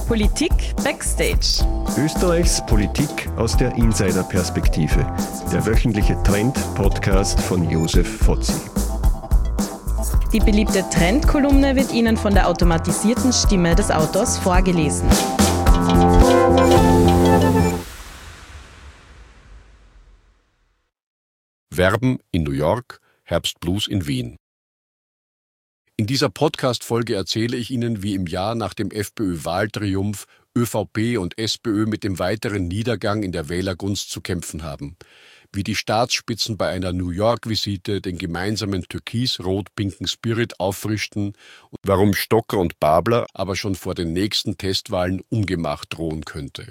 Politik Backstage. Österreichs Politik aus der Insider-Perspektive. Der wöchentliche Trend-Podcast von Josef Fotzi. Die beliebte Trend-Kolumne wird Ihnen von der automatisierten Stimme des Autors vorgelesen. Verben in New York, Herbstblues in Wien. In dieser Podcast-Folge erzähle ich Ihnen, wie im Jahr nach dem FPÖ-Wahltriumph ÖVP und SPÖ mit dem weiteren Niedergang in der Wählergunst zu kämpfen haben, wie die Staatsspitzen bei einer New York-Visite den gemeinsamen türkis-rot-pinken Spirit auffrischten und warum Stocker und Babler aber schon vor den nächsten Testwahlen umgemacht drohen könnte.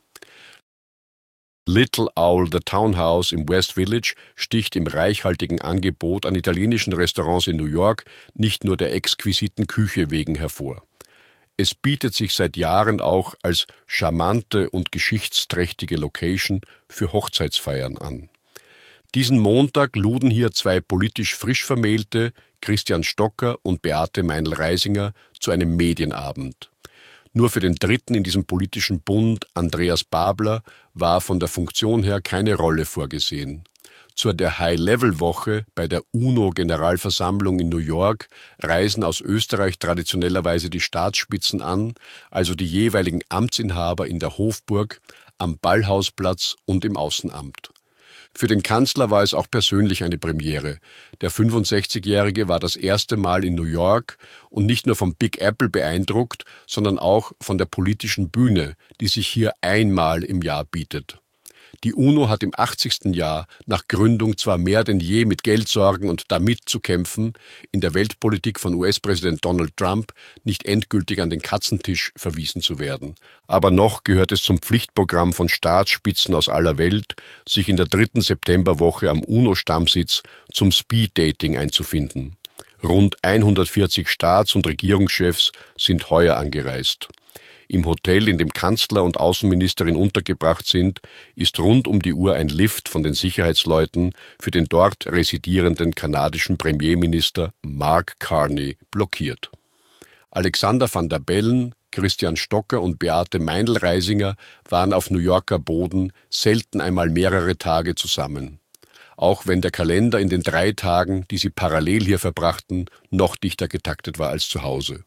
Little Owl, the Townhouse im West Village, sticht im reichhaltigen Angebot an italienischen Restaurants in New York nicht nur der exquisiten Küche wegen hervor. Es bietet sich seit Jahren auch als charmante und geschichtsträchtige Location für Hochzeitsfeiern an. Diesen Montag luden hier zwei politisch frisch Vermählte, Christian Stocker und Beate Meinl-Reisinger, zu einem Medienabend. Nur für den Dritten in diesem politischen Bund, Andreas Babler, war von der Funktion her keine Rolle vorgesehen. Zur der High-Level-Woche bei der UNO-Generalversammlung in New York reisen aus Österreich traditionellerweise die Staatsspitzen an, also die jeweiligen Amtsinhaber in der Hofburg, am Ballhausplatz und im Außenamt. Für den Kanzler war es auch persönlich eine Premiere. Der 65-Jährige war das erste Mal in New York und nicht nur vom Big Apple beeindruckt, sondern auch von der politischen Bühne, die sich hier einmal im Jahr bietet. Die UNO hat im 80. Jahr nach Gründung zwar mehr denn je mit Geldsorgen und damit zu kämpfen, in der Weltpolitik von US-Präsident Donald Trump nicht endgültig an den Katzentisch verwiesen zu werden. Aber noch gehört es zum Pflichtprogramm von Staatsspitzen aus aller Welt, sich in der 3. Septemberwoche am UNO-Stammsitz zum Speed-Dating einzufinden. Rund 140 Staats- und Regierungschefs sind heuer angereist. Im Hotel, in dem Kanzler und Außenministerin untergebracht sind, ist rund um die Uhr ein Lift von den Sicherheitsleuten für den dort residierenden kanadischen Premierminister Mark Carney blockiert. Alexander Van der Bellen, Christian Stocker und Beate Meinl-Reisinger waren auf New Yorker Boden selten einmal mehrere Tage zusammen. Auch wenn der Kalender in den 3 Tagen, die sie parallel hier verbrachten, noch dichter getaktet war als zu Hause.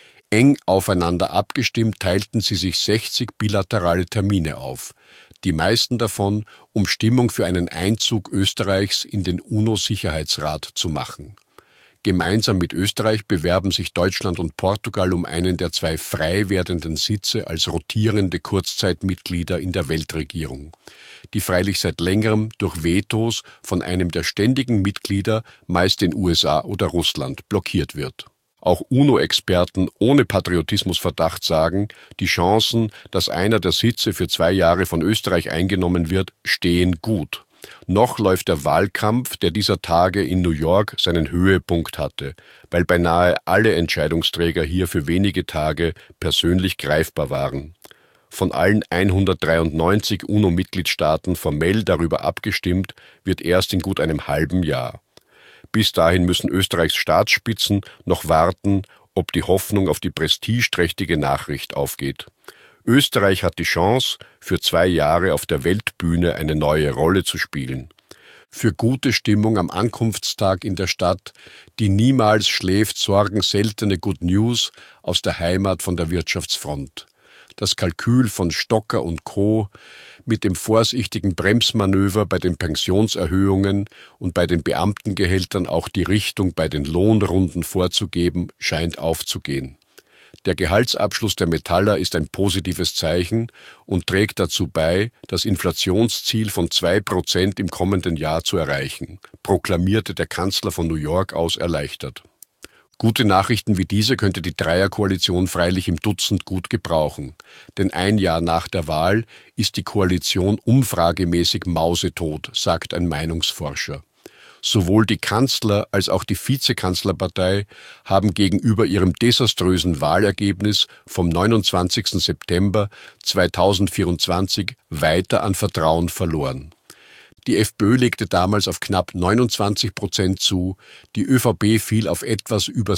Eng aufeinander abgestimmt teilten sie sich 60 bilaterale Termine auf, die meisten davon, um Stimmung für einen Einzug Österreichs in den UNO-Sicherheitsrat zu machen. Gemeinsam mit Österreich bewerben sich Deutschland und Portugal um einen der 2 frei werdenden Sitze als rotierende Kurzzeitmitglieder in der Weltregierung, die freilich seit längerem durch Vetos von einem der ständigen Mitglieder, meist den USA oder Russland, blockiert wird. Auch UNO-Experten ohne Patriotismusverdacht sagen, die Chancen, dass einer der Sitze für 2 Jahre von Österreich eingenommen wird, stehen gut. Noch läuft der Wahlkampf, der dieser Tage in New York seinen Höhepunkt hatte, weil beinahe alle Entscheidungsträger hier für wenige Tage persönlich greifbar waren. Von allen 193 UNO-Mitgliedstaaten formell darüber abgestimmt, wird erst in gut einem halben Jahr. Bis dahin müssen Österreichs Staatsspitzen noch warten, ob die Hoffnung auf die prestigeträchtige Nachricht aufgeht. Österreich hat die Chance, für 2 Jahre auf der Weltbühne eine neue Rolle zu spielen. Für gute Stimmung am Ankunftstag in der Stadt, die niemals schläft, sorgen seltene Good News aus der Heimat von der Wirtschaftsfront. Das Kalkül von Stocker und Co. mit dem vorsichtigen Bremsmanöver bei den Pensionserhöhungen und bei den Beamtengehältern auch die Richtung bei den Lohnrunden vorzugeben, scheint aufzugehen. Der Gehaltsabschluss der Metaller ist ein positives Zeichen und trägt dazu bei, das Inflationsziel von 2% im kommenden Jahr zu erreichen, proklamierte der Kanzler von New York aus erleichtert. Gute Nachrichten wie diese könnte die Dreierkoalition freilich im Dutzend gut gebrauchen. Denn 1 Jahr nach der Wahl ist die Koalition umfragemäßig mausetot, sagt ein Meinungsforscher. Sowohl die Kanzler- als auch die Vizekanzlerpartei haben gegenüber ihrem desaströsen Wahlergebnis vom 29. September 2024 weiter an Vertrauen verloren. Die FPÖ legte damals auf knapp 29% zu, die ÖVP fiel auf etwas über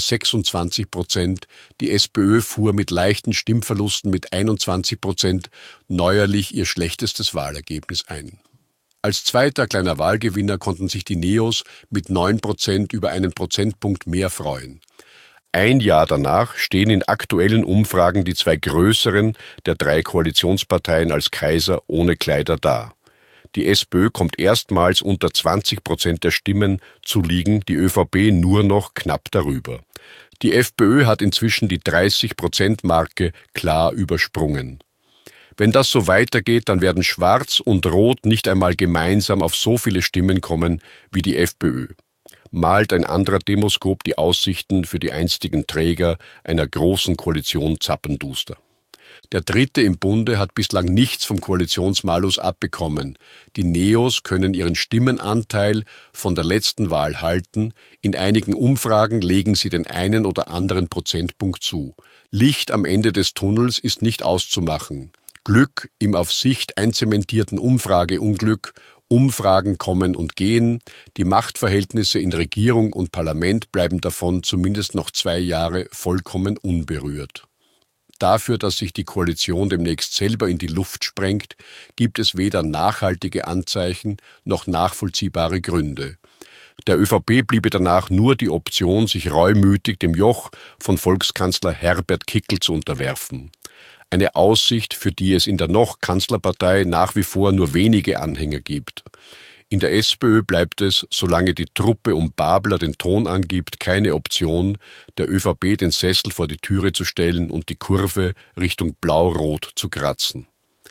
26%, die SPÖ fuhr mit leichten Stimmverlusten mit 21% neuerlich ihr schlechtestes Wahlergebnis ein. Als zweiter kleiner Wahlgewinner konnten sich die Neos mit 9% über einen Prozentpunkt mehr freuen. Ein Jahr danach stehen in aktuellen Umfragen die zwei größeren der drei Koalitionsparteien als Kaiser ohne Kleider da. Die SPÖ kommt erstmals unter 20% der Stimmen zu liegen, die ÖVP nur noch knapp darüber. Die FPÖ hat inzwischen die 30%-Marke klar übersprungen. Wenn das so weitergeht, dann werden Schwarz und Rot nicht einmal gemeinsam auf so viele Stimmen kommen wie die FPÖ. Malt ein anderer Demoskop die Aussichten für die einstigen Träger einer großen Koalition zappenduster. Der Dritte im Bunde hat bislang nichts vom Koalitionsmalus abbekommen. Die Neos können ihren Stimmenanteil von der letzten Wahl halten. In einigen Umfragen legen sie den einen oder anderen Prozentpunkt zu. Licht am Ende des Tunnels ist nicht auszumachen. Glück im auf Sicht einzementierten Umfrageunglück. Umfragen kommen und gehen. Die Machtverhältnisse in Regierung und Parlament bleiben davon zumindest noch 2 Jahre vollkommen unberührt. Dafür, dass sich die Koalition demnächst selber in die Luft sprengt, gibt es weder nachhaltige Anzeichen noch nachvollziehbare Gründe. Der ÖVP bliebe danach nur die Option, sich reumütig dem Joch von Volkskanzler Herbert Kickl zu unterwerfen. Eine Aussicht, für die es in der noch Kanzlerpartei nach wie vor nur wenige Anhänger gibt. In der SPÖ bleibt es, solange die Truppe um Babler den Ton angibt, keine Option, der ÖVP den Sessel vor die Türe zu stellen und die Kurve Richtung Blau-Rot zu kratzen.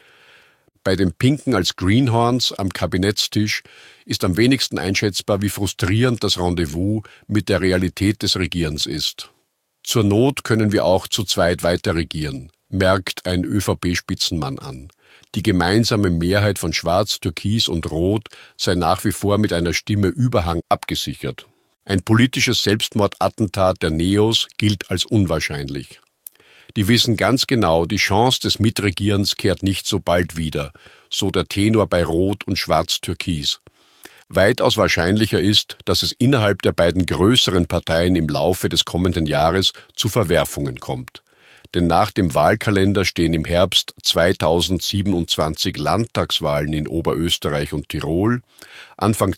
Bei den Pinken als Greenhorns am Kabinettstisch ist am wenigsten einschätzbar, wie frustrierend das Rendezvous mit der Realität des Regierens ist. Zur Not können wir auch zu zweit weiter regieren, merkt ein ÖVP-Spitzenmann an. Die gemeinsame Mehrheit von Schwarz, Türkis und Rot sei nach wie vor mit einer Stimme Überhang abgesichert. Ein politisches Selbstmordattentat der Neos gilt als unwahrscheinlich. Die wissen ganz genau, die Chance des Mitregierens kehrt nicht so bald wieder, so der Tenor bei Rot und Schwarz-Türkis. Weitaus wahrscheinlicher ist, dass es innerhalb der beiden größeren Parteien im Laufe des kommenden Jahres zu Verwerfungen kommt. Denn nach dem Wahlkalender stehen im Herbst 2027 Landtagswahlen in Oberösterreich und Tirol, Anfang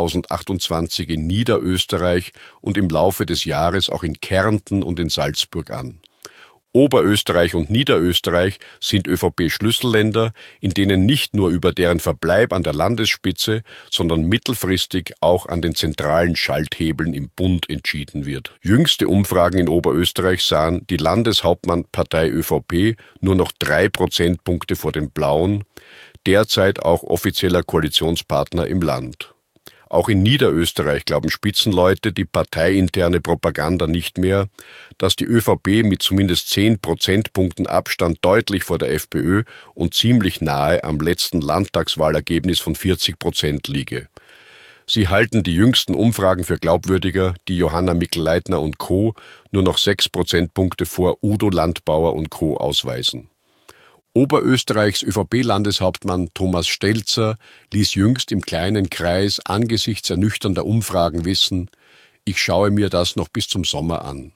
2028 in Niederösterreich und im Laufe des Jahres auch in Kärnten und in Salzburg an. Oberösterreich und Niederösterreich sind ÖVP-Schlüsselländer, in denen nicht nur über deren Verbleib an der Landesspitze, sondern mittelfristig auch an den zentralen Schalthebeln im Bund entschieden wird. Jüngste Umfragen in Oberösterreich sahen die Landeshauptmannpartei ÖVP nur noch 3 Prozentpunkte vor den Blauen, derzeit auch offizieller Koalitionspartner im Land. Auch in Niederösterreich glauben Spitzenleute die parteiinterne Propaganda nicht mehr, dass die ÖVP mit zumindest 10 Prozentpunkten Abstand deutlich vor der FPÖ und ziemlich nahe am letzten Landtagswahlergebnis von 40% liege. Sie halten die jüngsten Umfragen für glaubwürdiger, die Johanna Mikl-Leitner und Co. nur noch 6 Prozentpunkte vor Udo Landbauer und Co. ausweisen. Oberösterreichs ÖVP-Landeshauptmann Thomas Stelzer ließ jüngst im kleinen Kreis angesichts ernüchternder Umfragen wissen, ich schaue mir das noch bis zum Sommer an.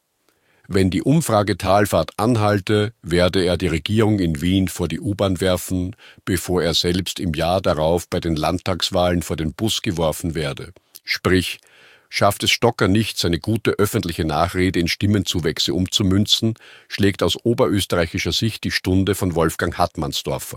Wenn die Umfragetalfahrt anhalte, werde er die Regierung in Wien vor die U-Bahn werfen, bevor er selbst im Jahr darauf bei den Landtagswahlen vor den Bus geworfen werde. Sprich, schafft es Stocker nicht, seine gute öffentliche Nachrede in Stimmenzuwächse umzumünzen, schlägt aus oberösterreichischer Sicht die Stunde von Wolfgang Hartmannsdorfer.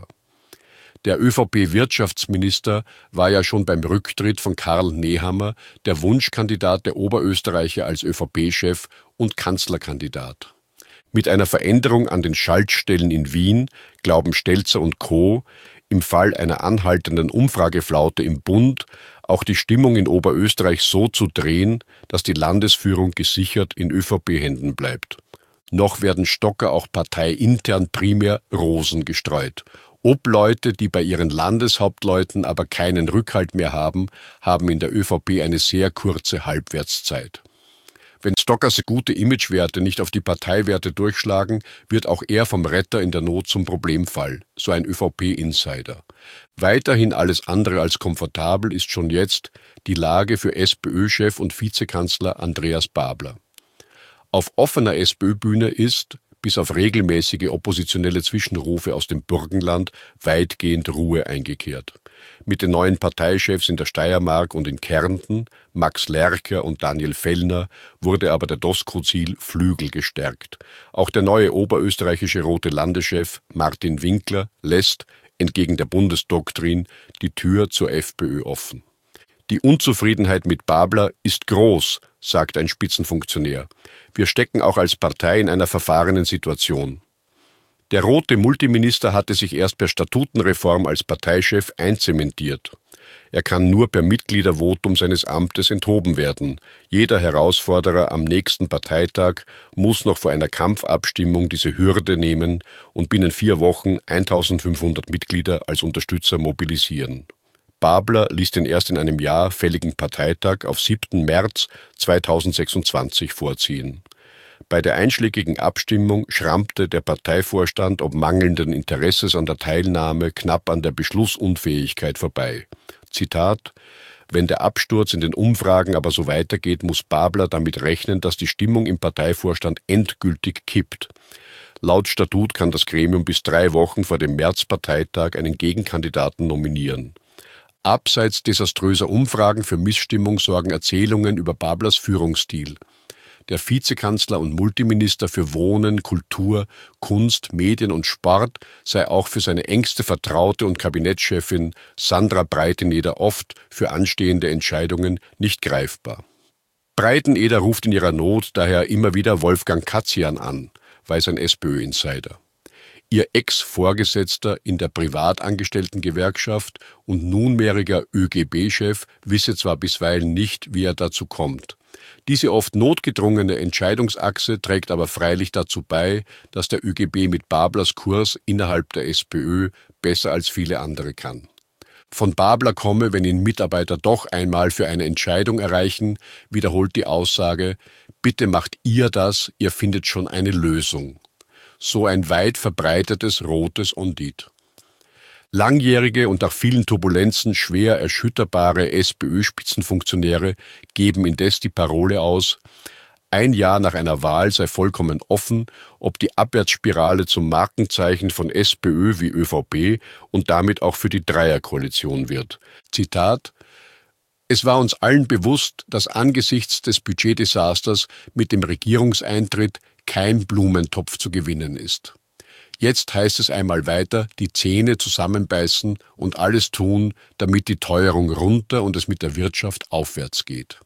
Der ÖVP-Wirtschaftsminister war ja schon beim Rücktritt von Karl Nehammer der Wunschkandidat der Oberösterreicher als ÖVP-Chef und Kanzlerkandidat. Mit einer Veränderung an den Schaltstellen in Wien glauben Stelzer und Co. im Fall einer anhaltenden Umfrageflaute im Bund auch die Stimmung in Oberösterreich so zu drehen, dass die Landesführung gesichert in ÖVP-Händen bleibt. Noch werden Stocker auch parteiintern primär Rosen gestreut. Obleute, die bei ihren Landeshauptleuten aber keinen Rückhalt mehr haben, haben in der ÖVP eine sehr kurze Halbwertszeit. Wenn Stockers gute Imagewerte nicht auf die Parteiwerte durchschlagen, wird auch er vom Retter in der Not zum Problemfall, so ein ÖVP-Insider. Weiterhin alles andere als komfortabel ist schon jetzt die Lage für SPÖ-Chef und Vizekanzler Andreas Babler. Auf offener SPÖ-Bühne ist, bis auf regelmäßige oppositionelle Zwischenrufe aus dem Burgenland, weitgehend Ruhe eingekehrt. Mit den neuen Parteichefs in der Steiermark und in Kärnten, Max Lercher und Daniel Fellner, wurde aber der Doskozil Flügel gestärkt. Auch der neue oberösterreichische Rote Landeschef Martin Winkler lässt, entgegen der Bundesdoktrin, die Tür zur FPÖ offen. Die Unzufriedenheit mit Babler ist groß, sagt ein Spitzenfunktionär. Wir stecken auch als Partei in einer verfahrenen Situation. Der rote Multiminister hatte sich erst per Statutenreform als Parteichef einzementiert. Er kann nur per Mitgliedervotum seines Amtes enthoben werden. Jeder Herausforderer am nächsten Parteitag muss noch vor einer Kampfabstimmung diese Hürde nehmen und binnen 4 Wochen 1500 Mitglieder als Unterstützer mobilisieren. Babler ließ den erst in einem Jahr fälligen Parteitag auf 7. März 2026 vorziehen. Bei der einschlägigen Abstimmung schrammte der Parteivorstand ob mangelnden Interesses an der Teilnahme knapp an der Beschlussunfähigkeit vorbei. Zitat: Wenn der Absturz in den Umfragen aber so weitergeht, muss Babler damit rechnen, dass die Stimmung im Parteivorstand endgültig kippt. Laut Statut kann das Gremium bis 3 Wochen vor dem Märzparteitag einen Gegenkandidaten nominieren. Abseits desaströser Umfragen für Missstimmung sorgen Erzählungen über Bablers Führungsstil. Der Vizekanzler und Multiminister für Wohnen, Kultur, Kunst, Medien und Sport sei auch für seine engste Vertraute und Kabinettschefin Sandra Breiteneder oft für anstehende Entscheidungen nicht greifbar. Breiteneder ruft in ihrer Not daher immer wieder Wolfgang Katzian an, weiß ein SPÖ-Insider. Ihr Ex-Vorgesetzter in der Privatangestelltengewerkschaft und nunmehriger ÖGB-Chef wisse zwar bisweilen nicht, wie er dazu kommt. Diese oft notgedrungene Entscheidungsachse trägt aber freilich dazu bei, dass der ÖGB mit Bablers Kurs innerhalb der SPÖ besser als viele andere kann. Von Babler komme, wenn ihn Mitarbeiter doch einmal für eine Entscheidung erreichen, wiederholt die Aussage: Bitte macht ihr das, ihr findet schon eine Lösung. So ein weit verbreitetes rotes Ondit. Langjährige und nach vielen Turbulenzen schwer erschütterbare SPÖ-Spitzenfunktionäre geben indes die Parole aus: Ein Jahr nach einer Wahl sei vollkommen offen, ob die Abwärtsspirale zum Markenzeichen von SPÖ wie ÖVP und damit auch für die Dreierkoalition wird. Zitat: Es war uns allen bewusst, dass angesichts des Budgetdesasters mit dem Regierungseintritt kein Blumentopf zu gewinnen ist. Jetzt heißt es einmal weiter, die Zähne zusammenbeißen und alles tun, damit die Teuerung runter und es mit der Wirtschaft aufwärts geht.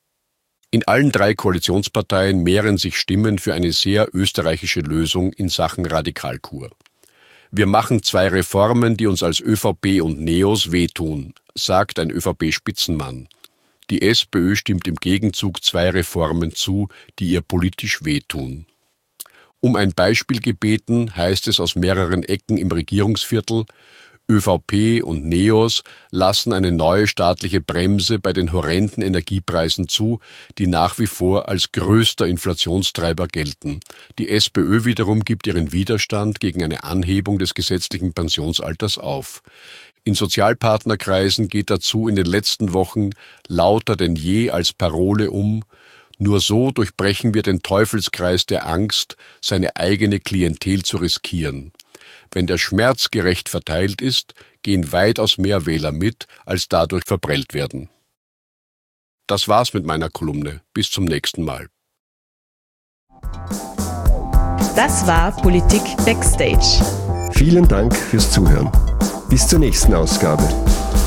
In allen 3 Koalitionsparteien mehren sich Stimmen für eine sehr österreichische Lösung in Sachen Radikalkur. Wir machen 2 Reformen, die uns als ÖVP und Neos wehtun, sagt ein ÖVP-Spitzenmann. Die SPÖ stimmt im Gegenzug 2 Reformen zu, die ihr politisch wehtun. Um ein Beispiel gebeten, heißt es aus mehreren Ecken im Regierungsviertel: ÖVP und Neos lassen eine neue staatliche Bremse bei den horrenden Energiepreisen zu, die nach wie vor als größter Inflationstreiber gelten. Die SPÖ wiederum gibt ihren Widerstand gegen eine Anhebung des gesetzlichen Pensionsalters auf. In Sozialpartnerkreisen geht dazu in den letzten Wochen lauter denn je als Parole um: Nur so durchbrechen wir den Teufelskreis der Angst, seine eigene Klientel zu riskieren. Wenn der Schmerz gerecht verteilt ist, gehen weitaus mehr Wähler mit, als dadurch verprellt werden. Das war's mit meiner Kolumne. Bis zum nächsten Mal. Das war Politik Backstage. Vielen Dank fürs Zuhören. Bis zur nächsten Ausgabe.